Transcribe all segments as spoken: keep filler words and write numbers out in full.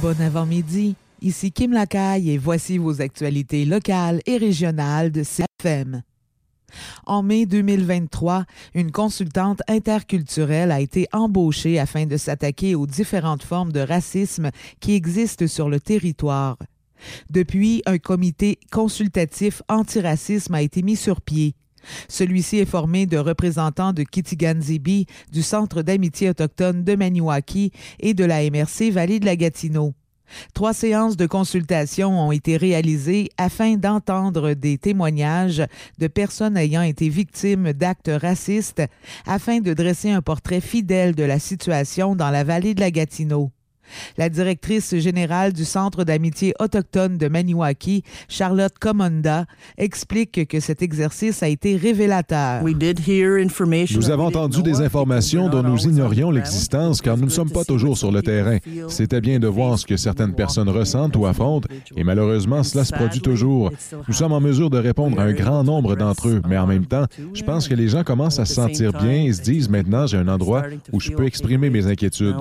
bon avant-midi. Ici Kim Lacaille et voici vos actualités locales et régionales de C F M. En mai deux mille vingt-trois, une consultante interculturelle a été embauchée afin de s'attaquer aux différentes formes de racisme qui existent sur le territoire. Depuis, un comité consultatif antiracisme a été mis sur pied. Celui-ci est formé de représentants de Kitigan-Zibi, du Centre d'amitié autochtone de Maniwaki et de la M R C Vallée de la Gatineau. Trois séances de consultation ont été réalisées afin d'entendre des témoignages de personnes ayant été victimes d'actes racistes afin de dresser un portrait fidèle de la situation dans la Vallée de la Gatineau. La directrice générale du Centre d'amitié autochtone de Maniwaki, Charlotte Comonda, explique que cet exercice a été révélateur. Nous avons entendu des informations dont nous ignorions l'existence car nous ne sommes pas toujours sur le terrain. C'était bien de voir ce que certaines personnes ressentent ou affrontent et malheureusement, cela se produit toujours. Nous sommes en mesure de répondre à un grand nombre d'entre eux, mais en même temps, je pense que les gens commencent à se sentir bien et se disent maintenant, j'ai un endroit où je peux exprimer mes inquiétudes.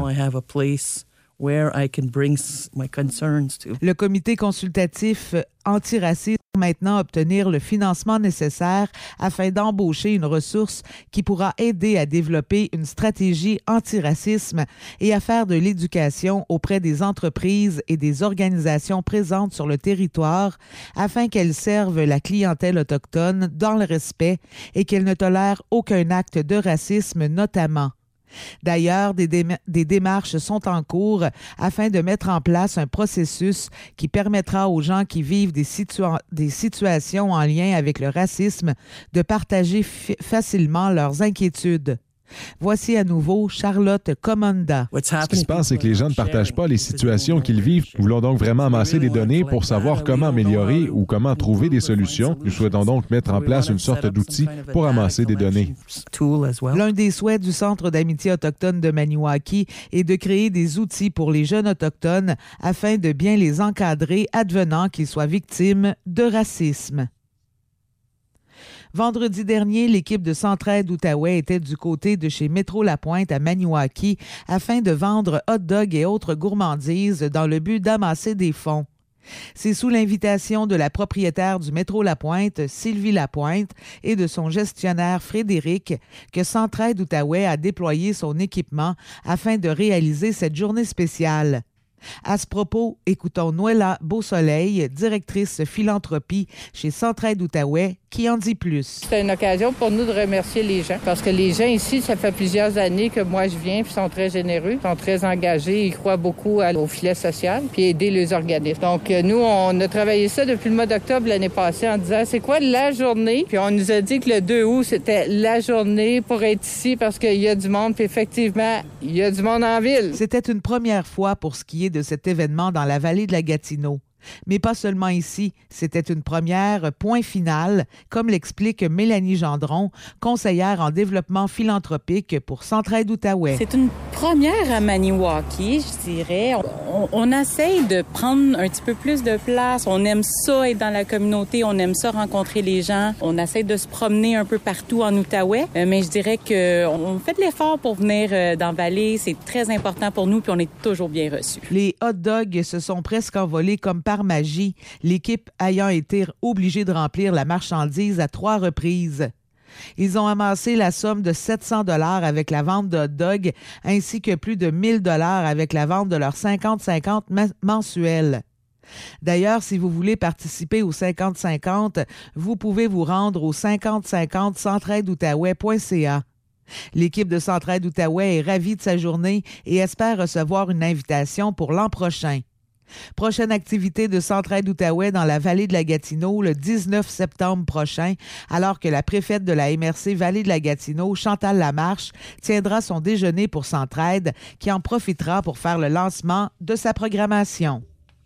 Where I can bring my concerns to. Le comité consultatif antiraciste va maintenant obtenir le financement nécessaire afin d'embaucher une ressource qui pourra aider à développer une stratégie antiracisme et à faire de l'éducation auprès des entreprises et des organisations présentes sur le territoire afin qu'elles servent la clientèle autochtone dans le respect et qu'elles ne tolèrent aucun acte de racisme notamment. D'ailleurs, des, dé- des démarches sont en cours afin de mettre en place un processus qui permettra aux gens qui vivent des, situa- des situations en lien avec le racisme de partager f- facilement leurs inquiétudes. Voici à nouveau Charlotte Comonda. Ce qui se passe, c'est que les gens ne partagent pas les situations qu'ils vivent. Nous voulons donc vraiment amasser des données pour savoir comment améliorer ou comment trouver des solutions. Nous souhaitons donc mettre en place une sorte d'outil pour amasser des données. L'un des souhaits du Centre d'amitié autochtone de Maniwaki est de créer des outils pour les jeunes autochtones afin de bien les encadrer advenant qu'ils soient victimes de racisme. Vendredi dernier, l'équipe de Centraide Outaouais était du côté de chez Métro Lapointe à Maniwaki afin de vendre hot dogs et autres gourmandises dans le but d'amasser des fonds. C'est sous l'invitation de la propriétaire du Métro Lapointe, Sylvie Lapointe, et de son gestionnaire Frédéric que Centraide Outaouais a déployé son équipement afin de réaliser cette journée spéciale. À ce propos, écoutons Noëlla Beausoleil, directrice philanthropie chez Centraide Outaouais, qui en dit plus. C'est une occasion pour nous de remercier les gens, parce que les gens ici, ça fait plusieurs années que moi je viens, puis sont très généreux, sont très engagés, ils croient beaucoup au filet social, puis aider les organismes. Donc nous, on a travaillé ça depuis le mois d'octobre l'année passée en disant c'est quoi la journée, puis on nous a dit que le deux août, c'était la journée pour être ici, parce qu'il y a du monde, puis effectivement, il y a du monde en ville. C'était une première fois pour ce qui est de cet événement dans la vallée de la Gatineau. Mais pas seulement ici, c'était une première, point final, comme l'explique Mélanie Gendron, conseillère en développement philanthropique pour Centraide Outaouais. C'est une première à Maniwaki, je dirais. On, on essaye de prendre un petit peu plus de place. On aime ça être dans la communauté, on aime ça rencontrer les gens. On essaie de se promener un peu partout en Outaouais, mais je dirais qu'on fait de l'effort pour venir dans la vallée. C'est très important pour nous, puis on est toujours bien reçus. Les hot dogs se sont presque envolés comme par magie, l'équipe ayant été obligée de remplir la marchandise à trois reprises. Ils ont amassé la somme de sept cents dollars avec la vente de hot dogs ainsi que plus de mille dollars avec la vente de leurs cinquante cinquante mensuels. D'ailleurs, si vous voulez participer au cinquante cinquante, vous pouvez vous rendre au cinquante cinquante centraide outaouais point c a. L'équipe de Centraide Outaouais est ravie de sa journée et espère recevoir une invitation pour l'an prochain. Prochaine activité de Centraide Outaouais dans la vallée de la Gatineau le dix-neuf septembre prochain, alors que la préfète de la M R C Vallée de la Gatineau, Chantal Lamarche, tiendra son déjeuner pour Centraide, qui en profitera pour faire le lancement de sa programmation.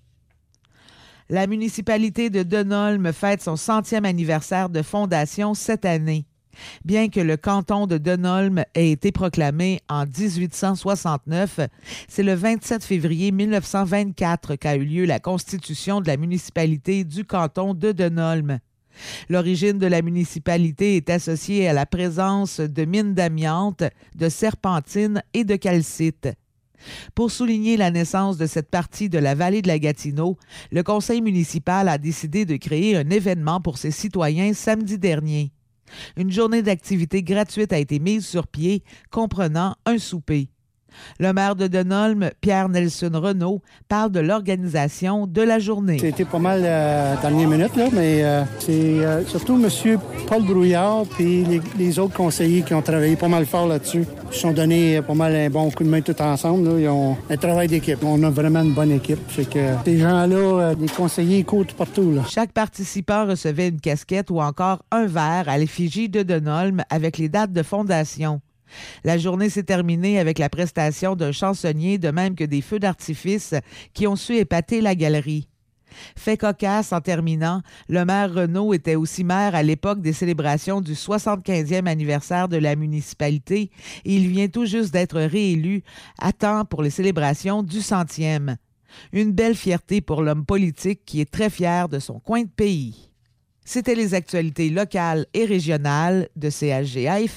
La municipalité de Denholm fête son centième anniversaire de fondation cette année. Bien que le canton de Denholm ait été proclamé en dix-huit cent soixante-neuf, c'est le vingt-sept février mille neuf cent vingt-quatre qu'a eu lieu la constitution de la municipalité du canton de Denholm. L'origine de la municipalité est associée à la présence de mines d'amiante, de serpentine et de calcite. Pour souligner la naissance de cette partie de la vallée de la Gatineau, le conseil municipal a décidé de créer un événement pour ses citoyens samedi dernier. Une journée d'activité gratuite a été mise sur pied, comprenant un souper. Le maire de Denholm, Pierre-Nelson Renaud, parle de l'organisation de la journée. C'était pas mal euh, dernière minute, là, mais euh, c'est euh, surtout M. Paul Brouillard et les, les autres conseillers qui ont travaillé pas mal fort là-dessus. Ils se sont donné pas mal un bon coup de main tout ensemble. Là. Ils ont un travail d'équipe. On a vraiment une bonne équipe. Fait que ces gens-là, euh, les conseillers, ils courent partout. Là. Chaque participant recevait une casquette ou encore un verre à l'effigie de Denholm avec les dates de fondation. La journée s'est terminée avec la prestation d'un chansonnier, de même que des feux d'artifice qui ont su épater la galerie. Fait cocasse, en terminant, le maire Renaud était aussi maire à l'époque des célébrations du soixante-quinzième anniversaire de la municipalité et il vient tout juste d'être réélu à temps pour les célébrations du centième. Une belle fierté pour l'homme politique qui est très fier de son coin de pays. C'était les actualités locales et régionales de C H G A F M.